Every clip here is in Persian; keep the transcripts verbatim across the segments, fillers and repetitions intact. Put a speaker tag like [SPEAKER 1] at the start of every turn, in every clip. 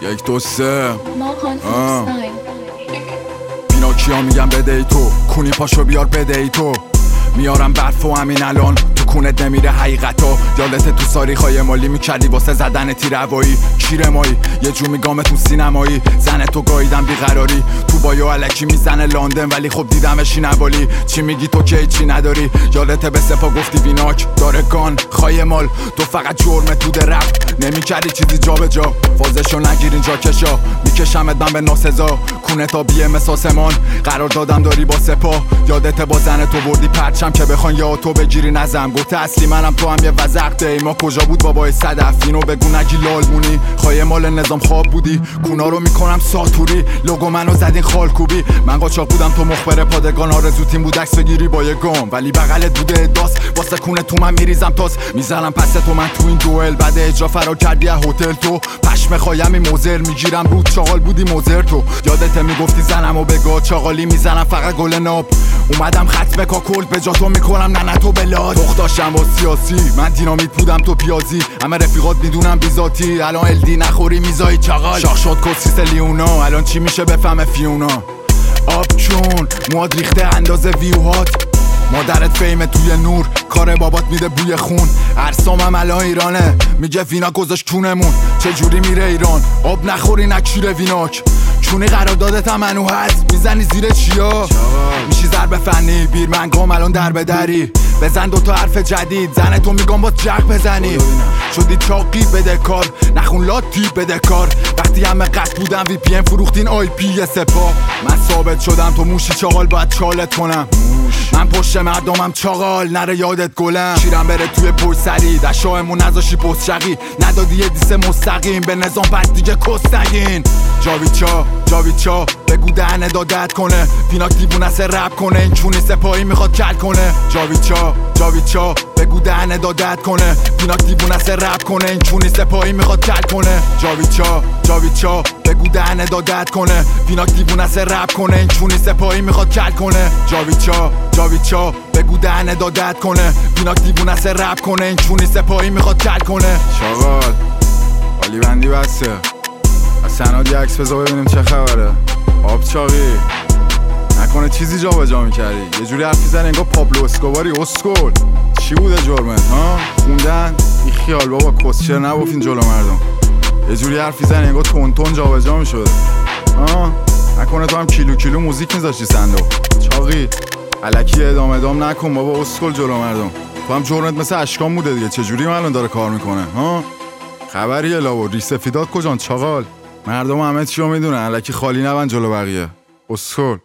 [SPEAKER 1] یک دو سه
[SPEAKER 2] ماهان فریستایل.
[SPEAKER 1] پیناکیا میگم بده ای تو، کونی پاشو بیار بده ای تو. میارم برف و همین الان تو کونت نمیره حقیقتا. یادت تو ساریخای مالی میکردی واسه زدن تیر هوایی. کیر مایی یه جو میگامتون سینمایی. زن تو گاییدم بیقراری تو بایو الکی میزنه لندن، ولی خب دیدمشی نوالی. چی میگی تو که چی نداری؟ یادت به سپا گفتی ویناک داره گان خای مال. تو فقط جرمه تو درپ نمیکردی چیزی جا به جا. فازشو نگیر اینجا کشا میکشمت من به ناسزا. کونت آبیه مساسمان قرار دادم داری با سپا. یادت با زن تو بردی پرچم که بخوان یا تو بگیری نزم. گفته اصلی منم تو هم یه وزق ای ما کجا بود بابای صدف. اینو بگو نگی لالمونی خواهی مال نظام خواب بودی. کونا رو میکنم ساتوری لوگو منو زدین خالکوبی. من قاچاق بودم تو مخبر پادگان آرزو تیم بود عکس بگیری با یه گام، ولی بغلت بوده داس. واسه کونه تو من میریزم تاس میزنم پس تو من تو این دوئل. بعد اجرا فرار کردی از هتل تو پشم خایمی موزر میگیرم رود چاغال بودی موزر تو. یادت میگفتی زنمو بگا چاغالی میزنم فقط گل ناب. اومدم ختم کاکل به جا تو میکنم نه نه تو بلاد. دختاشم با سیاسی من دینامیت بودم تو پیازی. همه رفیقات میدونم بیزاتی الان الدی نخوری میزایی چاغال. شاخ شد کسیس لیونا الان چی میشه بفهمه فیونا. آب چون مواد ریخته اندازه ویوهات. مادرت فیمه توی نور کار بابات میده بوی خون. ارسامم الان ایرانه میگه وینا گذاشت کونمون. چه جوری میره ایران آب نخوری نکشیر ویناک. چونی قراردادت هم منو هست میزنی زیر چیا؟ میشی ضرب فنی بیرمنگام الان در به دری. بزن دوتا حرف جدید زن تو میگم با جق بزنی. شدی چاقی بده کار نخون لاتی بده کار. وقتی همه قصد بودم وی پی ام فروختین آی پی سپا. من ثابت شدم تو موشی چاقال باید چالت کنم. من پشت مردمم چاقال نره یادت گلم. شیرم بره توی پشت سری در شاهمون نذاشی پست شقی. ندادی یه دیسه مستقیم به نظام بعد دیگه کست نگین. جاویچا جاویچا بگو دهنه دادت کنه. پیناک دیوونه سه رپ کنه این چونی سپاهی میخواد کل کنه. جاویچا جاویچا بگو دهنه دادت کنه. پیناک دیوونه سه رپ کنه این چونی سپاهی میخواد کل کنه. جاویچا جاویچا بگو دهنه دادت کنه. پیناک دیوونه سه رپ کنه این چونی سپاهی میخواد کل کنه. جاویچا جاویچا بگو دهنه دادت کنه. پیناک دیوونه سه رپ کنه این چونی سپاهی میخواد کل کنه. چاقال عالی بندی بسته از سنادی عکس بذار ببینیم چه خبره. آب چاقی نکنه چیزی جا با جا میکردی. یه جوری حرف میزنی انگار پابلو اسکوباری. اسکول چی بوده جرمت ها؟ خوندن؟ این خیال بابا کسچر نبافین جلو مردم. یه جوری حرف میزنی انگار تون تون جا با جا میشده ها؟ نکنه تو هم کیلو کیلو موزیک میذاشتی صندوق. چاقی الکی ادام ادام نکن بابا اسکول جلو مردم. تو هم جرمت مثل اشکام بوده دیگه. چه جوری الان داره کار میکنه ها؟ خبریه لاو ریش سفیدات کجان چاقال؟ مردم همه چی رو میدونن الکی خالی نبن جلو بقیه. اسکول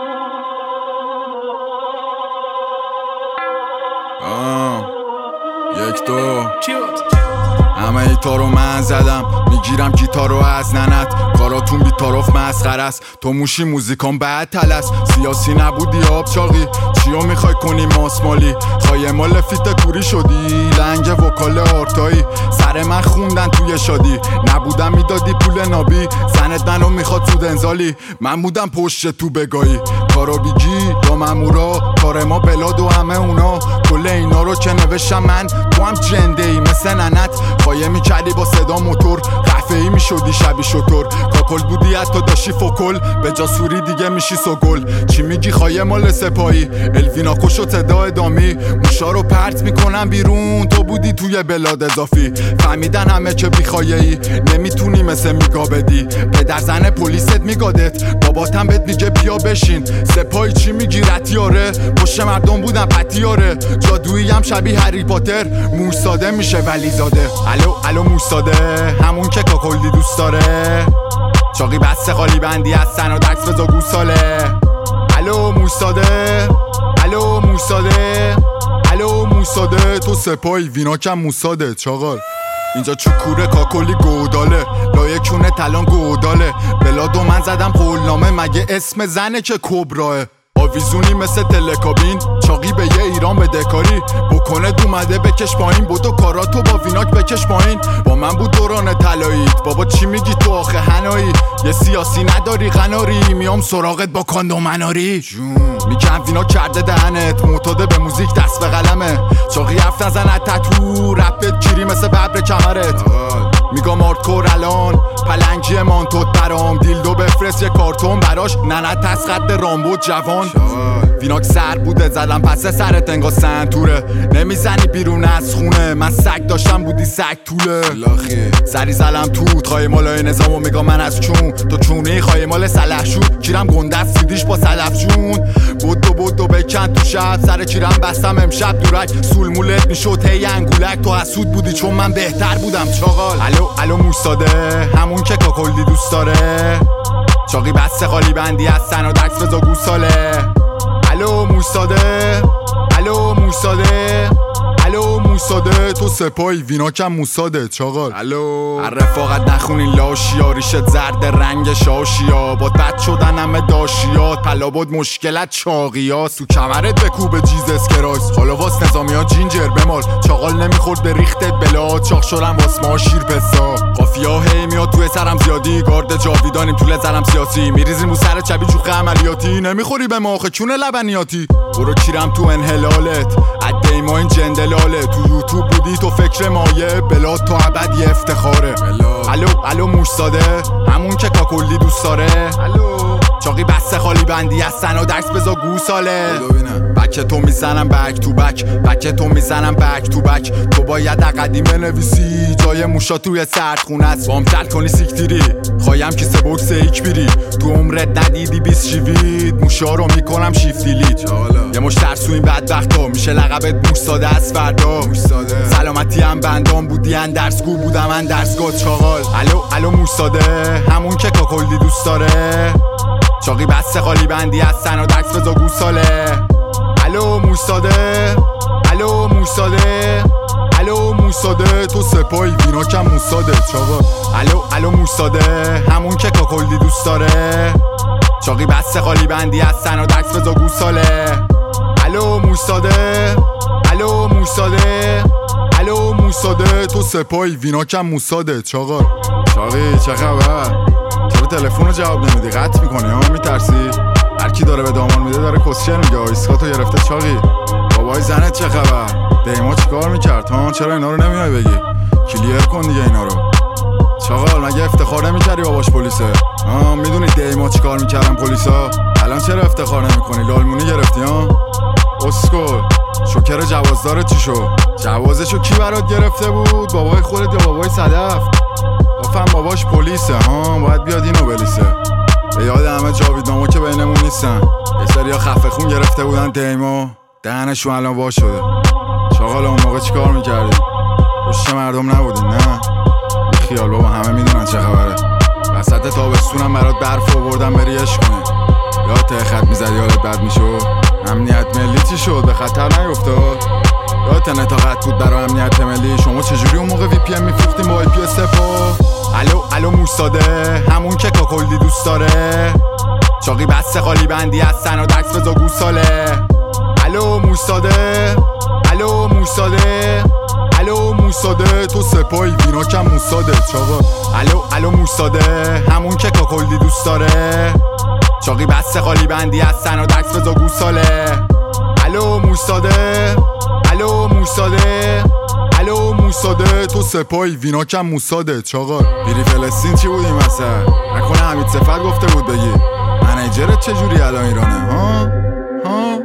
[SPEAKER 1] آه. یک دو همه ایتا رو من زدم میگیرم گیتار رو از ننت. کاراتون بی طرف مسخره است. تو موشی موزیکان بعد تلس. سیاسی نبودی آب چاقی چیو میخوای کنی ماسمالی. خواهی مال فیت کوری شدی لنگ وکال آرتایی. سر من خوندن توی شادی نبودم میدادی پول نابی. زنت منو میخواد سود انزالی. من بودم پشت تو بگایی کارو بیگی یا مامورا. کار ما بلاد و همه اونا. کل اینا رو که نوشتم من تو هم جنده ای مثل ننت. خواهی میکردی با صدا موتور قفه ای میشدی شبی شطور. کاکل بودی حتی داشتی فوکل به جا سوری دیگه میشی سوگل. چی میگی خواهی مال سپایی الوینا کشو تدا ادامی. موشا رو پرت میکنم بیرون تو بودی توی بلاد اضافی. فهمیدن همه که بیخوایه ای نمیتونی مثل میگا بدی. پدر زن پلیست میگادت باباتم بهت میگه بیا بشین. سپایی چی میگی رتیاره پشت مردم بودن پتیاره. جادویی هم شبیه هری پاتر موش ساده میشه ولی زاده. الو الو موش ساده همون که کاکلی دوست داره. چاقی بسته خالی بندی از سن و دکس بزا گوساله. الو موش ساده الو موش ساده الو موش ساده. تو سپایی وینا کم موساده چاقال. اینجا چوکوره کاکلی گوداله لایه کونه تلان گوداله. بلادو من زدم قولنامه مگه اسم زنه که کبراه. آویزونی مثل تلکابین چاقی به یه ایران به دکاری. بکنه دومده بکش پایین بودو کاراتو با ویناک بکش پایین. با من بود دوران طلاییت بابا چی میگی تو آخه هنایی. یه سیاسی نداری قناری میام سراغت با کاندومناری. میگم وینا کرده دهنت معتاده به موزیک دست به قلمه. چاقی حرف نزنه تتو رپت کیری مثل ببر کمرت. میگم آردکور الان پلنگی مانتوت برام دیلدو بفرست یه کارتون براش ننه تس قد رامبو جوان ویناک سر بوده زدم پس سرت انگا سنتوره نمیزنی بیرون از خونه من سگ داشتم بودی سگ طوله سری زلم توت خواهی مالای نظامو میگم من از چون تو چونی خواهی مال سلح شد کیرم گنده سیدیش با سلف جون بودو بودو بکن تو شب سر کیرم بستم امشب دورک سول مولت میشد هی انگولک تو حسود بودی چون من بهتر بودم چاقال الو الو موساده همون که کاکلدی دوست داره چاقی بسته خالی بندی از سن و دکس بزا گوساله الو موساده الو موساده الو موساده تو سپایی ویناکم موساده چاقال الو هر رفاقت نخونین لاشیا ریشت زرد رنگ شاشیا با بد شدن همه داشیات پلا بود مشکلت چاقیاست تو کمرت بکوب جیزس کرایست حالا واس نظامی ها جینجر بمال چاقال نمیخورد به ریختت بلاد چاق شدم واس ما شیر پسا قافیه ها هی میاد توی سرم زیادی گارد جاویدانیم طول زرم سیاسی میریزیم رو سر چبی جوخ عملیاتی نمیخوری به ماخه چون لبنیاتی برو کیرم تو انحلالت عده ما این جندلاله تو یوتیوب بودی تو فکر مایه بلاد تو ابد یه افتخاره الو الو موساده همون که کاکلی دوست داره الو چاقی بسته خالی بندی از سن و درس بزا گوساله بک تو میزنم بک تو بک بک تو میزنم بک تو بک تو باید قدیم بنویسی جای موشا توی سردخونه است بام تل کنی سیکتیری خواهیم کیسه بوکس ایک بیری تو عمرت ندیدی بیس شیوید موشا رو میکنم شیفتیلیت یه مش ترسو این بدبختا میشه لقبت موساده از فردا سلامتی هم بندام بودی اندرسگو بودم اندرسگاه چاقال الو الو موساده همون که کاکلدی دوست داره چاقی بسته خالی بندی از سن و دکس بزا گوساله الو موساده الو موساده الو موساده تو سپایی ویناکم موساده چاقال الو الو موساده همون که کاکلدی دوست داره چاقی بسته خالی بندی از سن و دکس بزا گوساله الو موساده الو موساده الو موساده تو سپایی ویناکم موساده چاقال چاقی چه خبر چرا تلفن رو جواب نمیدی قطع میکنی ها میترسی هر کی داره به دامان میده داره کسچر میگه ایسکاتو گرفته چاقی بابای زنت چه خبر دیما چیکار میکرد ها چرا اینا رو نمیای بگی کلیر کن دیگه اینا رو چاقال مگه افتخار نمیکردی باباش پلیسه ها میدونی دیما چیکار میکردن پلیسا الان چرا افتخار نمیکنی لالمونی گرفتی ها اسکل شوکر جوازدارت چی شو جوازشو کی برات گرفته بود بابای خودت یا بابای صدف گفتم باباش پلیسه ها باید بیاد اینو بلیسه به یاد همه جاویدنامو که بینمون نیستن یه سریا خفه خون گرفته بودن دیما دهنشون الان وا شده چاقال اون موقع چی کار میکردی پشت مردم نبودی نه بی خیال بابا همه میدونن چه خبره وسط تابستونم برات برف آوردم بری عشق کنی یا ته خط میزدی حالت بد میشد امنیت ملی چی شد به خطر نیفتاد یا ته نتاقت بود برای امنیت ملی شما چجوری اون موقع وی پی ام میفروختیم با آی پی سپا الو الو موساده همون که کاکلدی دوست داره چاقی بسته خالی بندی از سن و دکس بزا گوساله الو موساده الو موساده الو موساده تو سپایی ویناکم موساده چاقال الو الو موساده همون که کاکلدی دوست داره چاقی بسته خالی بندی از سن و دکس بزا گوساله الو موساده الو موساده الو موساده تو سپایی ویناکم موساده چاقال بیری فلسطین چی بود این مثلا نکنه حمید صفت گفته بود بگی منیجرت چجوری الان ایرانه ها ها